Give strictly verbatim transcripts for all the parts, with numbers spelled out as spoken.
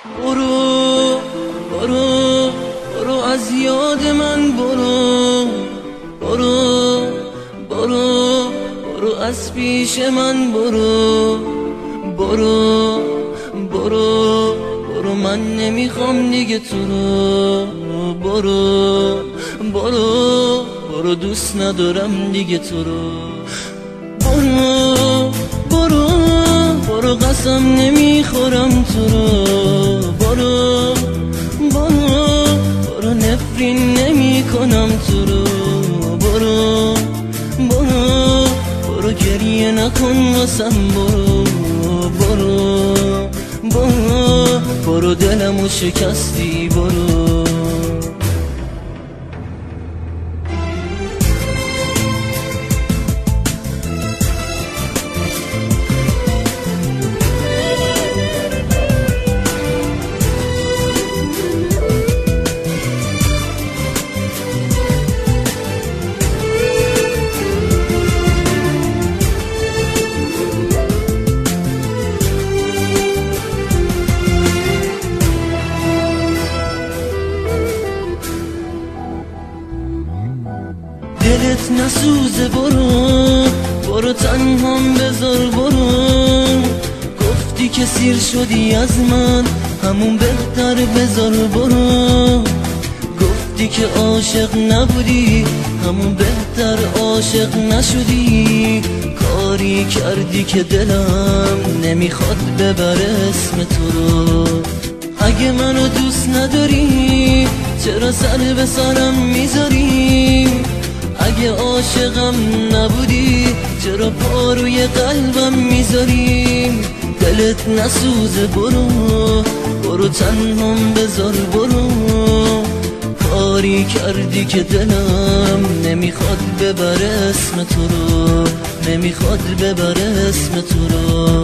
برو برو برو از یاد من برو برو برو برو از پیش من برو برو برو برو من نمیخوام دیگه تو رو برو برو برو دوست ندارم دیگه تو رو برو برو برو قسم نمیخورم تو رو برو برو برو نفرین نمی کنم تو رو برو برو برو گریه نکن واسم برو برو برو برو دلمو شکستی برو دلت نسوزه برو برو تنهام بذار برو گفتی که سیر شدی از من همون بهتر بذار برو گفتی که عاشق نبودی همون بهتر عاشق نشدی کاری کردی که دلم نمیخواد ببره اسم تو رو اگه منو دوست نداری چرا سر به سرم میذاری اگه عاشقم نبودی چرا پا روی قلبم میذاری دلت نسوزه برو برو تنهام بذار برو کاری کردی که دلم نمیخواد ببره اسم تو رو نمیخواد ببره اسم تو رو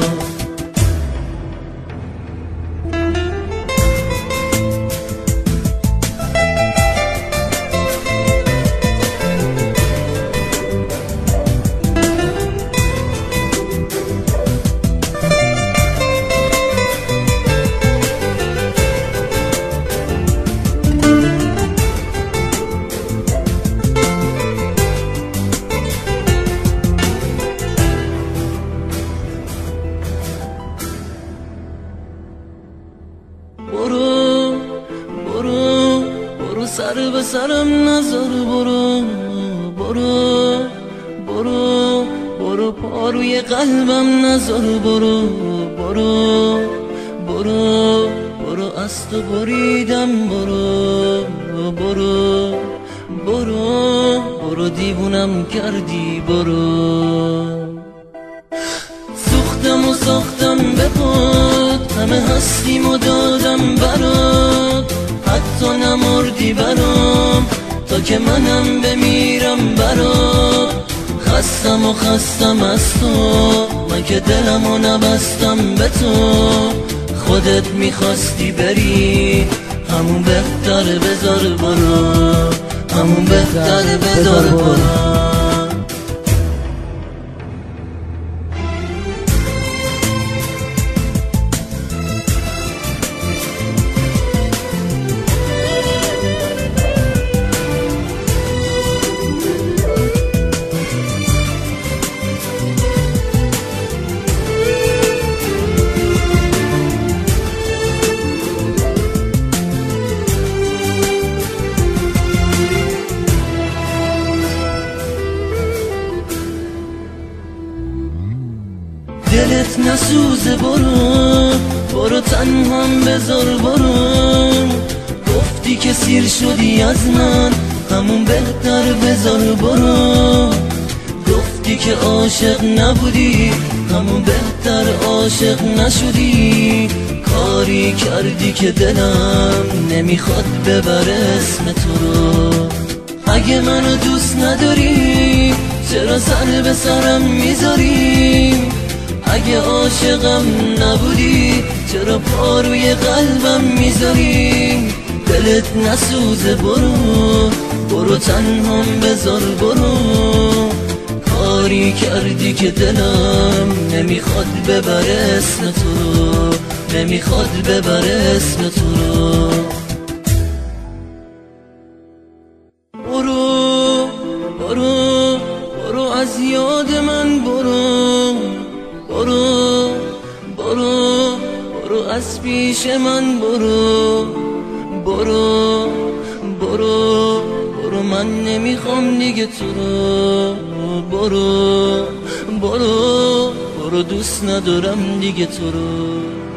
برو برو برو سر به سرم نذار برو برو برو برو پا روی قلبم نذار برو برو برو برو از تو بریدم برو برو برو برو دیوونم کردی برو سوختم و ساختم به پات همه هستیم و دادم برات حتی نمردی برام تا که منم بمیرم برات خستم و خستم از تو من که دلمو نبستم به تو خودت میخواستی بری همون بهتر بذار برو همون بهتر بذار برو دلت نسوزه برو برو تنهام بذار برو گفتی که سیر شدی از من همون بهتر بذار برو گفتی که عاشق نبودی همون بهتر عاشق نشدی کاری کردی که دلم نمیخواد ببره اسم تو رو اگه منو دوست نداری چرا سر به سرم میذاری اگه عاشقم نبودی چرا پا روی قلبم میذاری دلت نسوزه برو برو تنهام بذار برو کاری کردی که دلم نمیخواد ببره اسم تو نمیخواد ببره اسم تو رو. برو برو برو از یاد من برو، برو برو برو از پیش من برو، برو برو برو من نمیخوام دیگه تو رو. برو برو برو دوست ندارم دیگه تو رو.